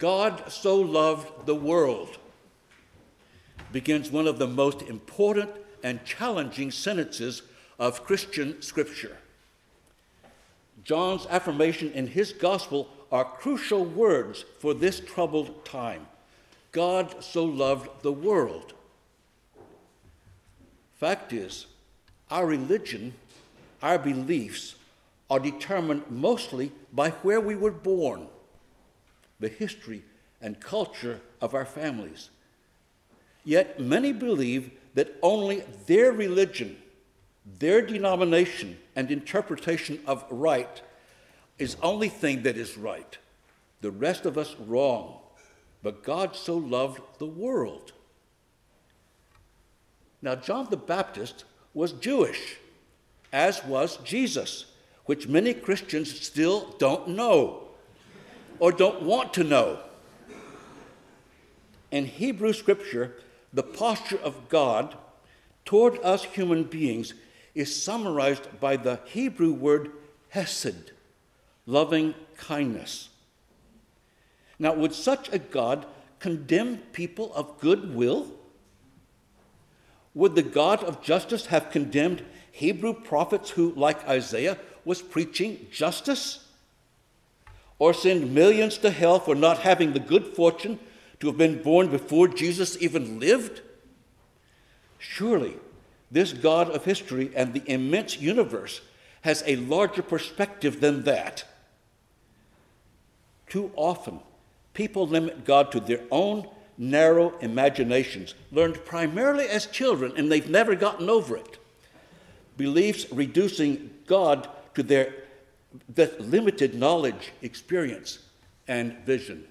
God so loved the world begins one of the most important and challenging sentences of Christian scripture. John's affirmation in his gospel are crucial words for this troubled time. God so loved the world. Fact is, our religion, our beliefs, are determined mostly by where we were born, the history and culture of our families. Yet many believe that only their religion, their denomination and interpretation of right is the only thing that is right. The rest of us wrong. But God so loved the world. Now, John the Baptist was Jewish, as was Jesus, which many Christians still don't know or don't want to know. In Hebrew scripture, the posture of God toward us human beings is summarized by the Hebrew word hesed, loving kindness. Now, would such a God condemn people of good will? Would the God of justice have condemned Hebrew prophets who, like Isaiah, was preaching justice? Or send millions to hell for not having the good fortune to have been born before Jesus even lived? Surely, this God of history and the immense universe has a larger perspective than that. Too often, people limit God to their own narrow imaginations, learned primarily as children, and they've never gotten over it. Beliefs reducing God to their limited knowledge, experience, and vision.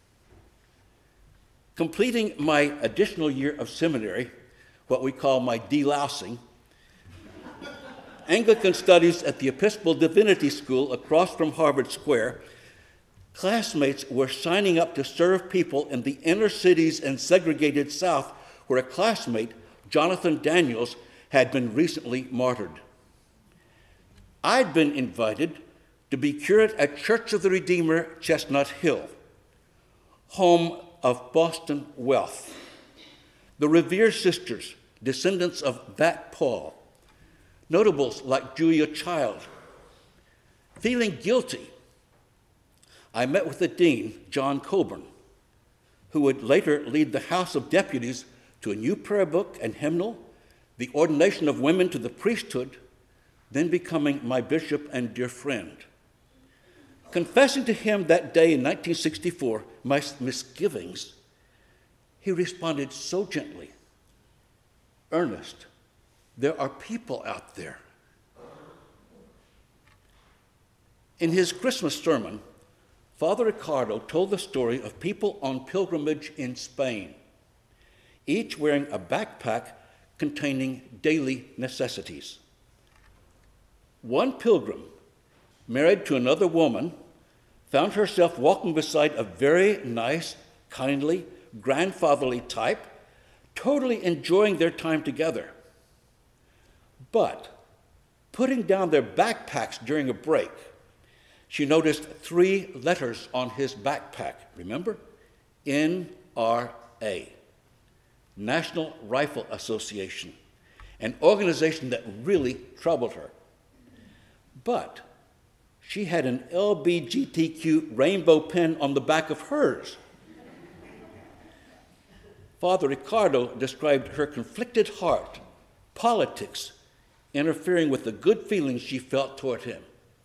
Completing my additional year of seminary, what we call my delousing, Anglican studies at the Episcopal Divinity School across from Harvard Square, classmates were signing up to serve people in the inner cities and segregated South, where a classmate, Jonathan Daniels, had been recently martyred. I'd been invited to be curate at Church of the Redeemer, Chestnut Hill, home of Boston wealth. The Revere sisters, descendants of that Paul, notables like Julia Child. Feeling guilty, I met with the dean, John Coburn, who would later lead the House of Deputies to a new prayer book and hymnal, the ordination of women to the priesthood, then becoming my bishop and dear friend. Confessing to him that day in 1964 my misgivings, he responded so gently, "Ernest, there are people out there." In his Christmas sermon, Father Ricardo told the story of people on pilgrimage in Spain, each wearing a backpack containing daily necessities. One pilgrim, married to another woman, found herself walking beside a very nice, kindly, grandfatherly type, totally enjoying their time together. But putting down their backpacks during a break, she noticed 3 letters on his backpack. Remember? NRA, National Rifle Association, an organization that really troubled her. But she had an LBGTQ rainbow pin on the back of hers. Father Ricardo described her conflicted heart, politics, interfering with the good feelings she felt toward him.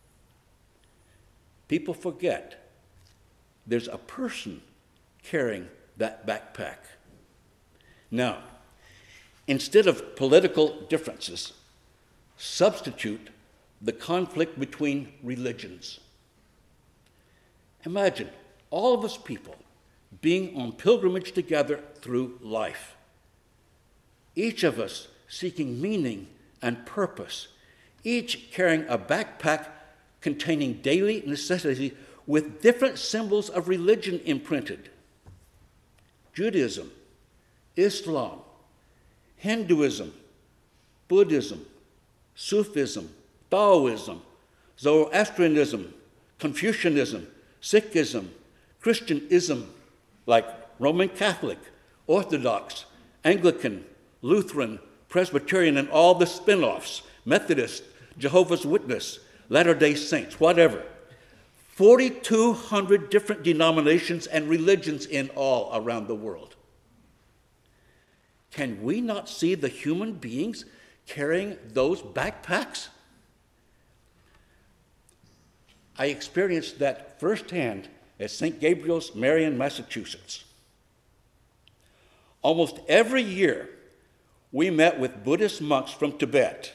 People forget there's a person carrying that backpack. Now, instead of political differences, substitute the conflict between religions. Imagine all of us people being on pilgrimage together through life, each of us seeking meaning and purpose, each carrying a backpack containing daily necessities with different symbols of religion imprinted. Judaism, Islam, Hinduism, Buddhism, Sufism, Taoism, Zoroastrianism, Confucianism, Sikhism, Christianism, like Roman Catholic, Orthodox, Anglican, Lutheran, Presbyterian, and all the spin-offs, Methodist, Jehovah's Witness, Latter-day Saints, whatever. 4,200 different denominations and religions in all around the world. Can we not see the human beings carrying those backpacks? I experienced that firsthand at St. Gabriel's, Marion, Massachusetts. Almost every year, we met with Buddhist monks from Tibet.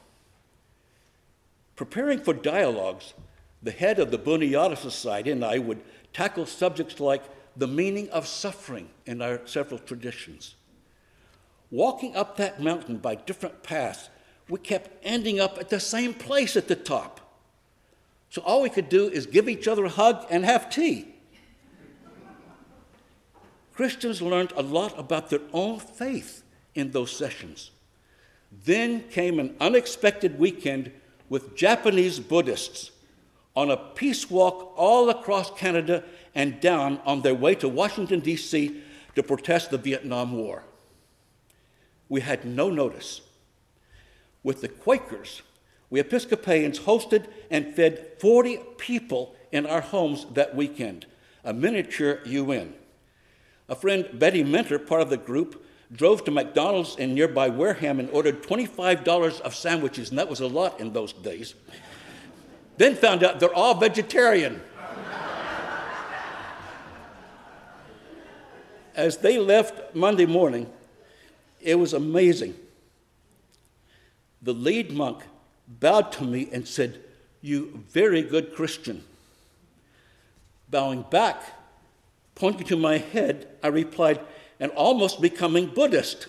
Preparing for dialogues, the head of the Bunyada Society and I would tackle subjects like the meaning of suffering in our several traditions. Walking up that mountain by different paths, we kept ending up at the same place at the top. So all we could do is give each other a hug and have tea. Christians learned a lot about their own faith in those sessions. Then came an unexpected weekend with Japanese Buddhists on a peace walk all across Canada and down on their way to Washington, D.C. to protest the Vietnam War. We had no notice. With the Quakers, we Episcopalians hosted and fed 40 people in our homes that weekend, a miniature UN. A friend, Betty Mentor, part of the group, drove to McDonald's in nearby Wareham and ordered $25 of sandwiches, and that was a lot in those days. Then found out they're all vegetarian. As they left Monday morning, it was amazing. The lead monk bowed to me and said, "You very good Christian." Bowing back, pointing to my head, I replied, "And almost becoming Buddhist."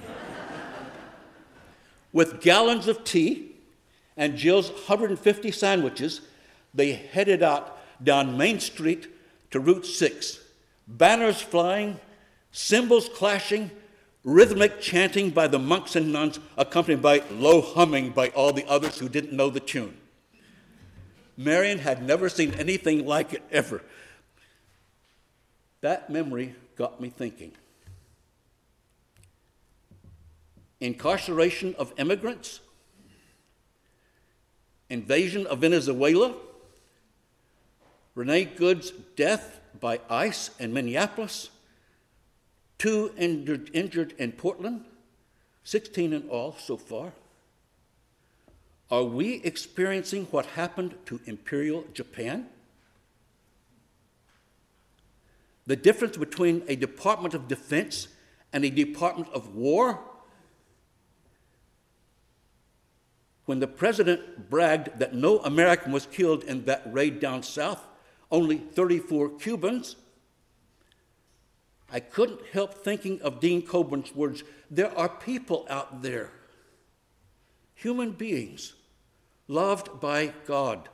With gallons of tea and Jill's 150 sandwiches, they headed out down Main Street to Route 6. Banners flying, cymbals clashing, rhythmic chanting by the monks and nuns, accompanied by low humming by all the others who didn't know the tune. Marion had never seen anything like it ever. That memory got me thinking. Incarceration of immigrants, invasion of Venezuela, Renee Good's death by ICE in Minneapolis, 2 injured in Portland, 16 in all so far. Are we experiencing what happened to Imperial Japan? The difference between a Department of Defense and a Department of War? When the president bragged that no American was killed in that raid down south, only 34 Cubans, I couldn't help thinking of Dean Coburn's words, "There are people out there, human beings, loved by God."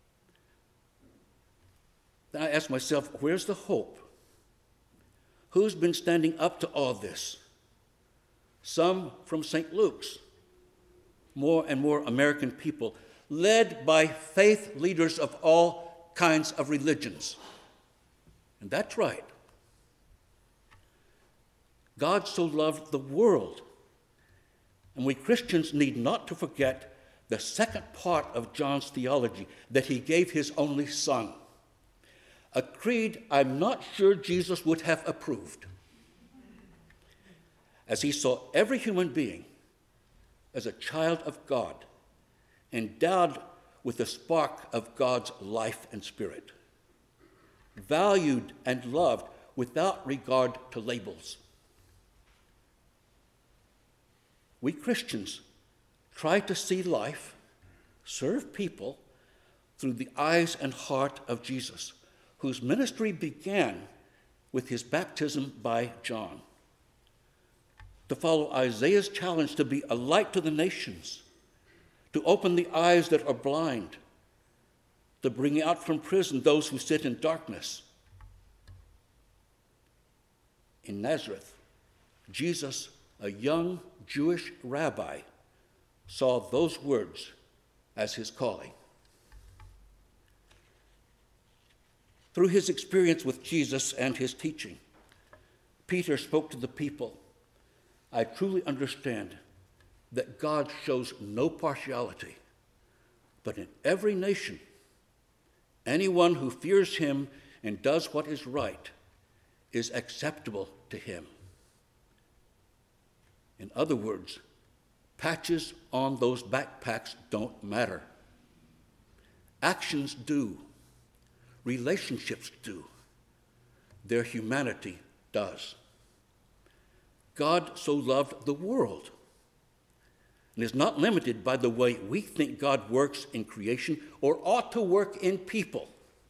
Then I asked myself, where's the hope? Who's been standing up to all this? Some from St. Luke's. More and more American people, led by faith leaders of all kinds of religions. And that's right. God so loved the world. And we Christians need not to forget the second part of John's theology, that he gave his only son. A creed I'm not sure Jesus would have approved, as he saw every human being as a child of God, endowed with the spark of God's life and spirit, valued and loved without regard to labels. We Christians try to see life, serve people, through the eyes and heart of Jesus, whose ministry began with his baptism by John. To follow Isaiah's challenge to be a light to the nations, to open the eyes that are blind, to bring out from prison those who sit in darkness. In Nazareth, Jesus, a young Jewish rabbi, saw those words as his calling. Through his experience with Jesus and his teaching, Peter spoke to the people, I truly understand that God shows no partiality, but in every nation, anyone who fears him and does what is right is acceptable to him. In other words, patches on those backpacks don't matter. Actions do. Relationships do. Their humanity does. God so loved the world and is not limited by the way we think God works in creation or ought to work in people.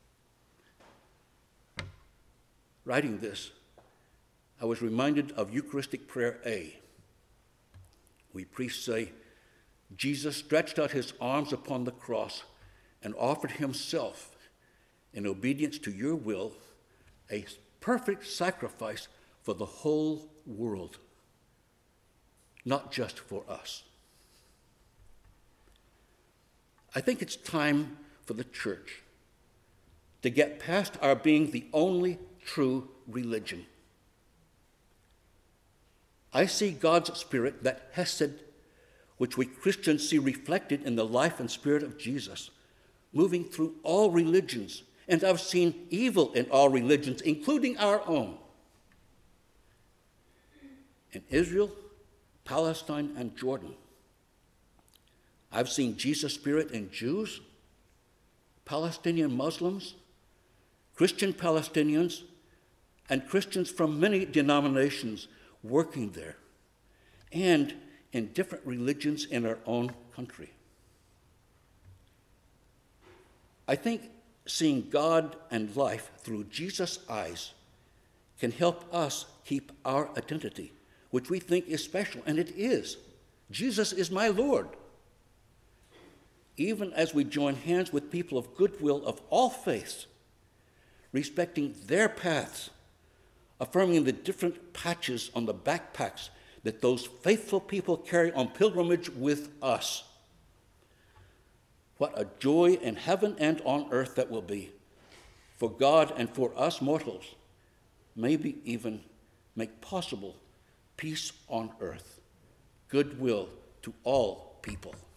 Writing this, I was reminded of Eucharistic Prayer A. We priests say, Jesus stretched out his arms upon the cross and offered himself in obedience to your will, a perfect sacrifice for the whole world, not just for us. I think it's time for the church to get past our being the only true religion. I see God's Spirit, that Hesed, which we Christians see reflected in the life and spirit of Jesus, moving through all religions. And I've seen evil in all religions, including our own. In Israel, Palestine, and Jordan, I've seen Jesus' Spirit in Jews, Palestinian Muslims, Christian Palestinians, and Christians from many denominations working there, and in different religions in our own country. I think seeing God and life through Jesus' eyes can help us keep our identity, which we think is special, and it is. Jesus is my Lord. Even as we join hands with people of goodwill of all faiths, respecting their paths, affirming the different patches on the backpacks that those faithful people carry on pilgrimage with us. What a joy in heaven and on earth that will be for God and for us mortals, maybe even make possible peace on earth, goodwill to all people.